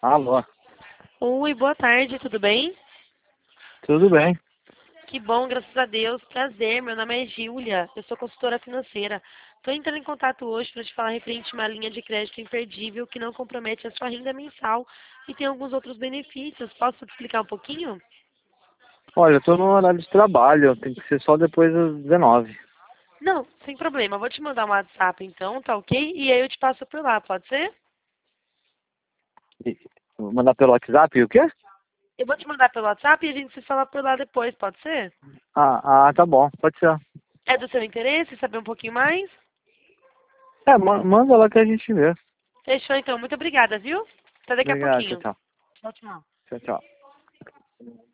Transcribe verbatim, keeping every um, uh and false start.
Alô, Oi, boa tarde, tudo bem? tudo bem? Que bom, graças a Deus. Prazer, meu nome é Júlia, eu sou consultora financeira. Estou entrando em contato hoje para te falar referente a uma linha de crédito imperdível que não compromete a sua renda mensal e tem alguns outros benefícios. Posso te explicar um pouquinho? Olha, eu tô no horário de trabalho, tem que ser só depois das dezenove. Não, sem problema. Eu vou te mandar um WhatsApp então, tá ok? E aí eu te passo por lá, pode ser? E- Vou mandar pelo WhatsApp o quê? Eu vou te mandar pelo WhatsApp e a gente se fala por lá depois, pode ser? Ah, ah, tá bom, pode ser. É do seu interesse saber um pouquinho mais? É, ma- manda lá que a gente vê. Fechou então. Muito obrigada, viu? Até daqui a Obrigado, tchau, pouquinho. tchau. Tchau, tchau. Tchau, tchau.